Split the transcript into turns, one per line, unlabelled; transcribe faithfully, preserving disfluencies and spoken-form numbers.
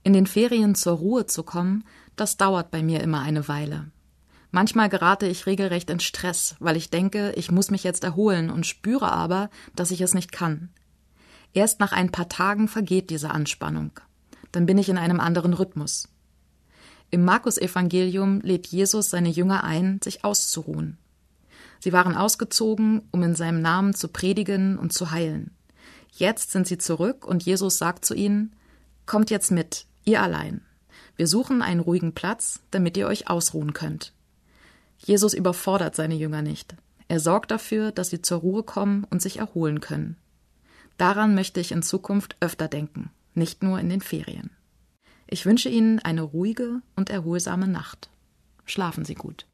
In den Ferien zur Ruhe zu kommen, das dauert bei mir immer eine Weile. Manchmal gerate ich regelrecht in Stress, weil ich denke, ich muss mich jetzt erholen und spüre aber, dass ich es nicht kann. Erst nach ein paar Tagen vergeht diese Anspannung. Dann bin ich in einem anderen Rhythmus. Im Markus-Evangelium lädt Jesus seine Jünger ein, sich auszuruhen. Sie waren ausgezogen, um in seinem Namen zu predigen und zu heilen. Jetzt sind sie zurück und Jesus sagt zu ihnen: Kommt jetzt mit, ihr allein. Wir suchen einen ruhigen Platz, damit ihr euch ausruhen könnt. Jesus überfordert seine Jünger nicht. Er sorgt dafür, dass sie zur Ruhe kommen und sich erholen können. Daran möchte ich in Zukunft öfter denken, nicht nur in den Ferien. Ich wünsche Ihnen eine ruhige und erholsame Nacht. Schlafen Sie gut.